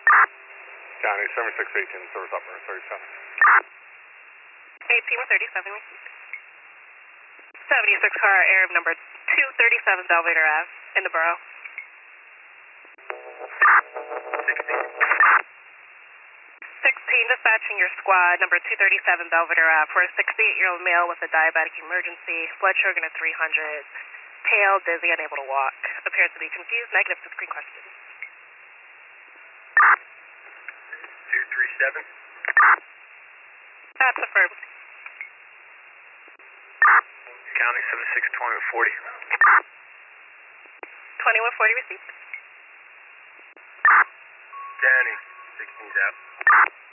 County 7618, service operator 37. 18 with 37, received. 76 car, Arab number 237 Belvedere Ave, in the borough. 16, dispatching your squad, number 237 Belvedere Ave, for a 68-year-old male with a diabetic emergency, blood sugar at 300, pale, dizzy, unable to walk. Appears to be confused, negative to screen questions. 237? That's affirmed. County 7620 with 40. 2140 received. County 16's out.